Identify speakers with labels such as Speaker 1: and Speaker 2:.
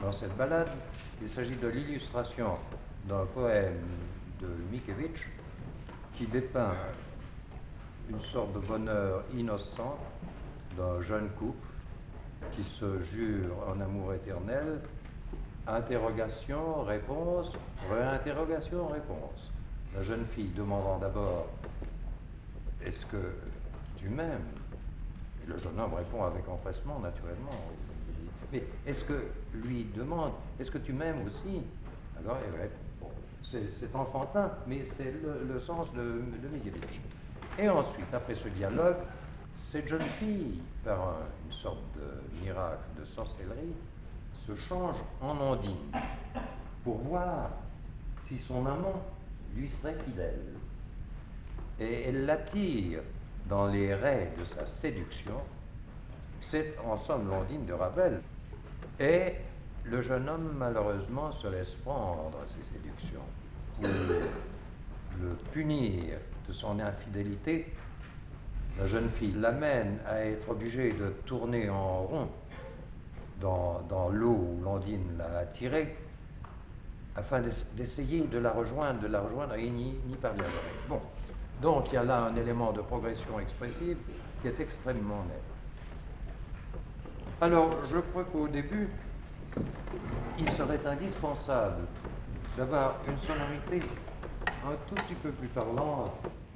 Speaker 1: dans cette ballade. Il s'agit de l'illustration d'un poème de Mickiewicz qui dépeint une sorte de bonheur innocent d'un jeune couple qui se jure un amour éternel. Interrogation, réponse, réinterrogation, réponse. La jeune fille demandant d'abord « Est-ce que tu m'aimes ?» Et le jeune homme répond avec empressement, naturellement. Mais est-ce que lui demande « Est-ce que tu m'aimes aussi ?» Alors elle répond. Bon, c'est enfantin, mais c'est le sens de Mickiewicz. Et ensuite, après ce dialogue, cette jeune fille, par une sorte de miracle de sorcellerie, se change en Ondine pour voir si son amant lui serait fidèle. Et elle l'attire dans les raies de sa séduction. C'est en somme l'Ondine de Ravel. Et le jeune homme, malheureusement, se laisse prendre à ces séductions. Pour le punir de son infidélité, la jeune fille l'amène à être obligée de tourner en rond dans l'eau où l'Ondine l'a attirée, afin d'essayer de la rejoindre, et il n'y parviendrait. Bon, donc il y a là un élément de progression expressive qui est extrêmement net. Alors, je crois qu'au début, il serait indispensable d'avoir une sonorité un tout petit peu plus parlante